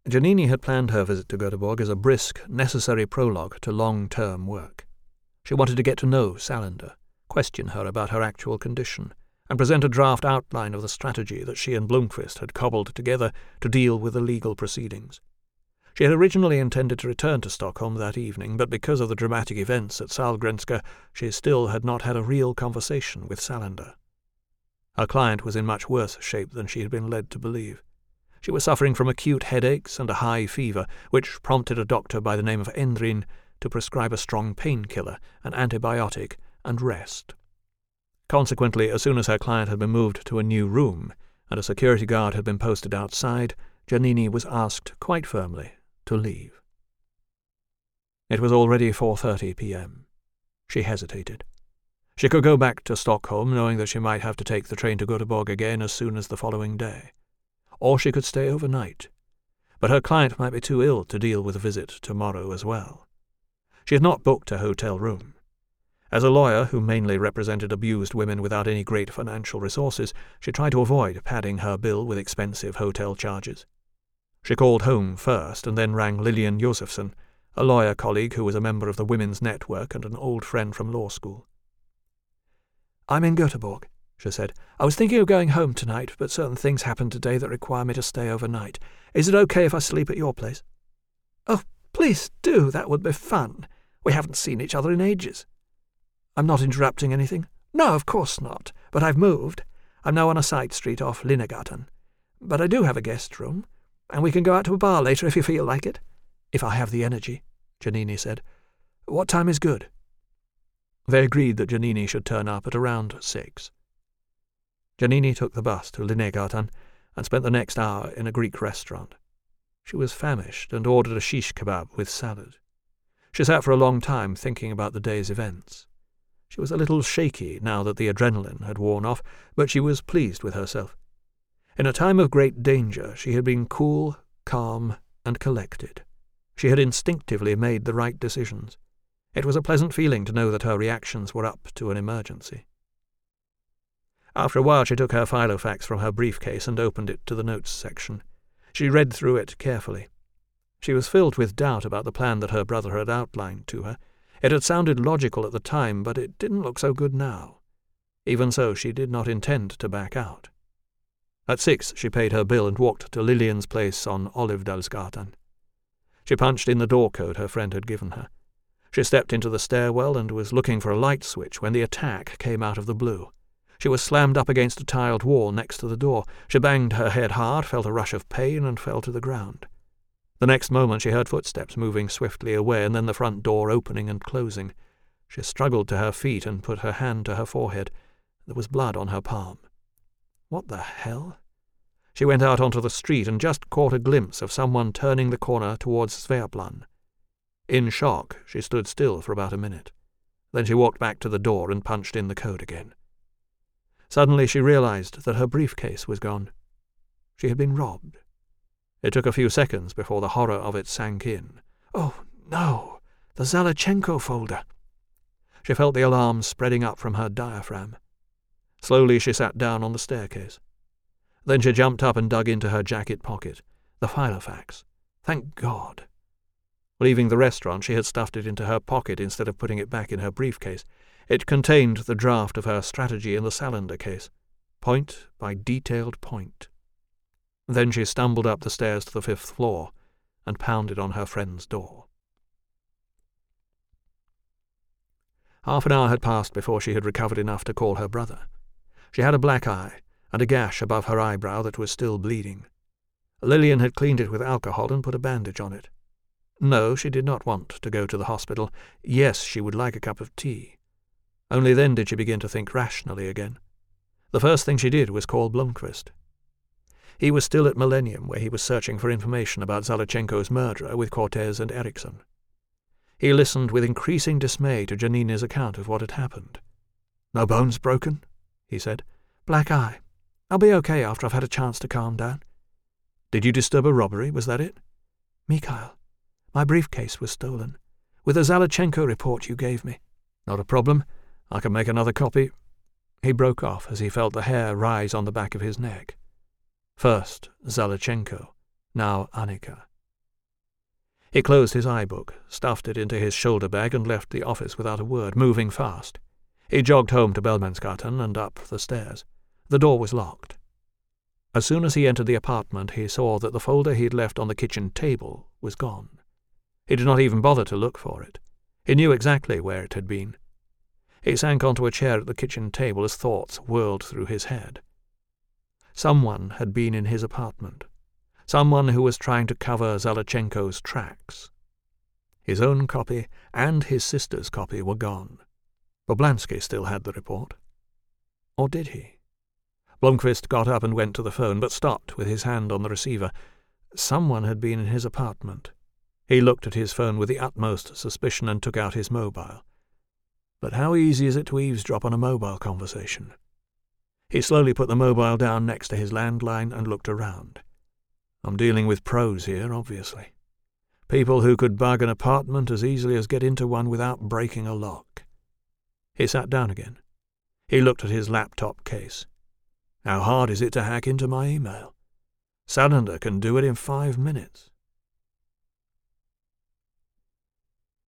Janini had planned her visit to Göteborg as a brisk, necessary prologue to long-term work. She wanted to get to know Salander, question her about her actual condition, and present a draft outline of the strategy that she and Blomqvist had cobbled together to deal with the legal proceedings. She had originally intended to return to Stockholm that evening, but because of the dramatic events at Sahlgrenska, she still had not had a real conversation with Salander. Her client was in much worse shape than she had been led to believe. She was suffering from acute headaches and a high fever, which prompted a doctor by the name of Endrin to prescribe a strong painkiller, an antibiotic, and rest. Consequently, as soon as her client had been moved to a new room and a security guard had been posted outside, Janini was asked quite firmly to leave. It was already 4:30 p.m. She hesitated. She could go back to Stockholm, knowing that she might have to take the train to Göteborg again as soon as the following day. Or she could stay overnight. But her client might be too ill to deal with a visit tomorrow as well. She had not booked a hotel room. As a lawyer who mainly represented abused women without any great financial resources, she tried to avoid padding her bill with expensive hotel charges. She called home first and then rang Lilian Josefsson, a lawyer colleague who was a member of the Women's Network and an old friend from law school. "I'm in Göteborg," she said. "I was thinking of going home tonight, but certain things happened today that require me to stay overnight. Is it okay if I sleep at your place?" "Oh, please do. That would be fun. We haven't seen each other in ages." "I'm not interrupting anything?" "No, of course not. But I've moved. I'm now on a side street off Linnegatan. But I do have a guest room, and we can go out to a bar later if you feel like it." "If I have the energy," Janini said. "What time is good?" They agreed that Janini should turn up at around 6. Janini took the bus to Linnegatan and spent the next hour in a Greek restaurant. She was famished and ordered a shish kebab with salad. She sat for a long time thinking about the day's events. She was a little shaky now that the adrenaline had worn off, but she was pleased with herself. In a time of great danger, she had been cool, calm, and collected. She had instinctively made the right decisions. It was a pleasant feeling to know that her reactions were up to an emergency. After a while she took her filofax from her briefcase and opened it to the notes section. She read through it carefully. She was filled with doubt about the plan that her brother had outlined to her. It had sounded logical at the time, but it didn't look so good now. Even so, she did not intend to back out. At 6 she paid her bill and walked to Lillian's place on Olivdalsgatan. She punched in the door code her friend had given her. She stepped into the stairwell and was looking for a light switch when the attack came out of the blue. She was slammed up against a tiled wall next to the door. She banged her head hard, felt a rush of pain, and fell to the ground. The next moment she heard footsteps moving swiftly away, and then the front door opening and closing. She struggled to her feet and put her hand to her forehead. There was blood on her palm. What the hell? She went out onto the street and just caught a glimpse of someone turning the corner towards Sveaplan. In shock, she stood still for about a minute. Then she walked back to the door and punched in the code again. Suddenly she realized that her briefcase was gone. She had been robbed. It took a few seconds before the horror of it sank in. Oh, no! The Zalachenko folder! She felt the alarm spreading up from her diaphragm. Slowly she sat down on the staircase. Then she jumped up and dug into her jacket pocket. The filofax. Thank God! Leaving the restaurant, she had stuffed it into her pocket instead of putting it back in her briefcase. It contained the draft of her strategy in the Salander case, point by detailed point. Then she stumbled up the stairs to the 5th floor and pounded on her friend's door. Half an hour had passed before she had recovered enough to call her brother. She had a black eye and a gash above her eyebrow that was still bleeding. Lillian had cleaned it with alcohol and put a bandage on it. No, she did not want to go to the hospital. Yes, she would like a cup of tea. Only then did she begin to think rationally again. The first thing she did was call Blomqvist. He was still at Millennium, where he was searching for information about Zalachenko's murderer with Cortez and Eriksson. He listened with increasing dismay to Janini's account of what had happened. "No bones broken?" he said. "Black eye. I'll be okay after I've had a chance to calm down." "Did you disturb a robbery? Was that it?" "Mikhail, my briefcase was stolen, with the Zalachenko report you gave me." "Not a problem. I can make another copy." He broke off as he felt the hair rise on the back of his neck. First Zalachenko, now Annika. He closed his iBook, stuffed it into his shoulder bag, and left the office without a word, moving fast. He jogged home to Bellmansgatan and up the stairs. The door was locked. As soon as he entered the apartment, he saw that the folder he had left on the kitchen table was gone. He did not even bother to look for it. He knew exactly where it had been. He sank onto a chair at the kitchen table as thoughts whirled through his head. Someone had been in his apartment. Someone who was trying to cover Zalachenko's tracks. His own copy and his sister's copy were gone. Boblansky still had the report. Or did he? Blomqvist got up and went to the phone, but stopped with his hand on the receiver. Someone had been in his apartment. He looked at his phone with the utmost suspicion and took out his mobile. But how easy is it to eavesdrop on a mobile conversation? He slowly put the mobile down next to his landline and looked around. I'm dealing with pros here, obviously. People who could bug an apartment as easily as get into one without breaking a lock. He sat down again. He looked at his laptop case. How hard is it to hack into my email? Salander can do it in 5 minutes.